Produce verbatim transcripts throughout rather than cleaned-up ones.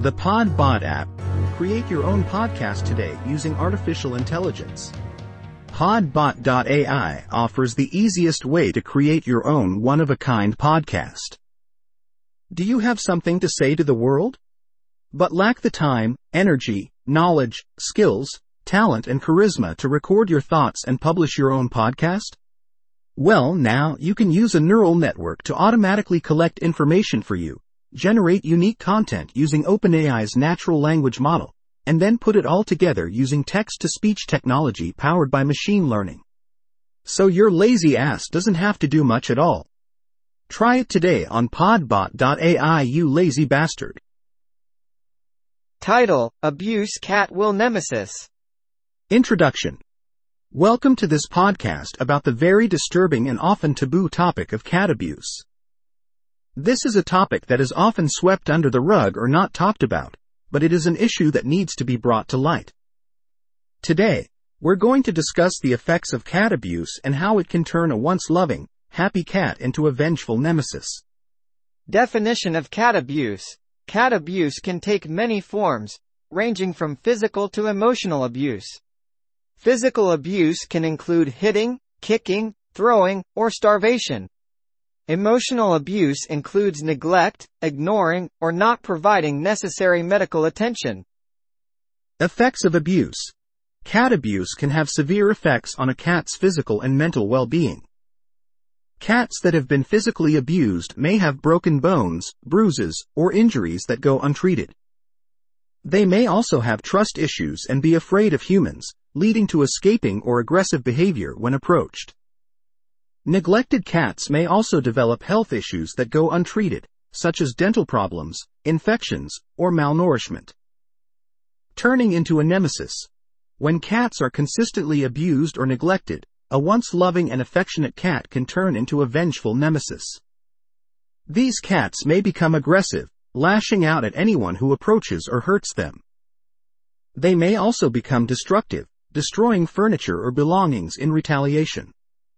The Podbot app. Create your own podcast today using artificial intelligence. Podbot dot A I offers the easiest way to create your own one-of-a-kind podcast. Do you have something to say to the world, but lack the time, energy, knowledge, skills, talent, and charisma to record your thoughts and publish your own podcast? Well, now you can use a neural network to automatically collect information for you, generate unique content using OpenAI's natural language model, and then put it all together using text-to-speech technology powered by machine learning. So your lazy ass doesn't have to do much at all. Try it today on Podbot dot A I, you lazy bastard. Title: Abuse Cat Will Nemesis. Introduction. Welcome to this podcast about the very disturbing and often taboo topic of cat abuse. This is a topic that is often swept under the rug or not talked about, but it is an issue that needs to be brought to light. Today, we're going to discuss the effects of cat abuse and how it can turn a once loving, happy cat into a vengeful nemesis. Definition of cat abuse. Cat abuse can take many forms, ranging from physical to emotional abuse. Physical abuse can include hitting, kicking, throwing, or starvation. Emotional abuse includes neglect, ignoring, or not providing necessary medical attention. Effects of abuse. Cat abuse can have severe effects on a cat's physical and mental well-being. Cats that have been physically abused may have broken bones, bruises, or injuries that go untreated. They may also have trust issues and be afraid of humans, leading to escaping or aggressive behavior when approached. Neglected cats may also develop health issues that go untreated, such as dental problems, infections, or malnourishment. Turning into a nemesis. When cats are consistently abused or neglected, a once loving and affectionate cat can turn into a vengeful nemesis. These cats may become aggressive, lashing out at anyone who approaches or hurts them. They may also become destructive, destroying furniture or belongings in retaliation.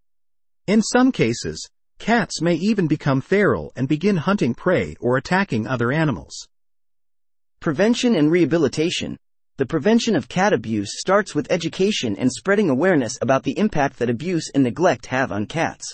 In some cases, cats may even become feral and begin hunting prey or attacking other animals. Prevention and rehabilitation. The prevention of cat abuse starts with education and spreading awareness about the impact that abuse and neglect have on cats.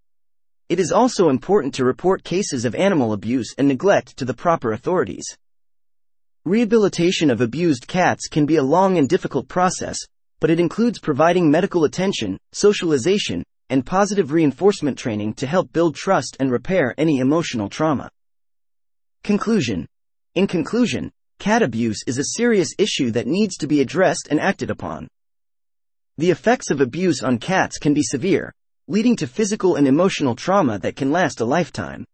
It is also important to report cases of animal abuse and neglect to the proper authorities. Rehabilitation of abused cats can be a long and difficult process, but it includes providing medical attention, socialization, and positive reinforcement training to help build trust and repair any emotional trauma. Conclusion. In conclusion, cat abuse is a serious issue that needs to be addressed and acted upon. The effects of abuse on cats can be severe, leading to physical and emotional trauma that can last a lifetime.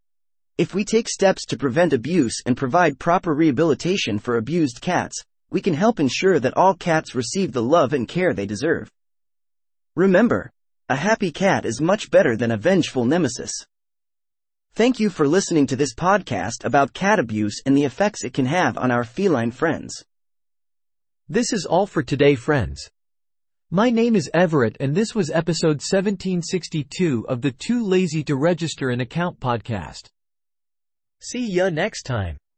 If we take steps to prevent abuse and provide proper rehabilitation for abused cats, we can help ensure that all cats receive the love and care they deserve. Remember, a happy cat is much better than a vengeful nemesis. Thank you for listening to this podcast about cat abuse and the effects it can have on our feline friends. This is all for today, friends. My name is Everett and this was episode seventeen sixty-two of the Too Lazy to Register an Account podcast. See ya next time.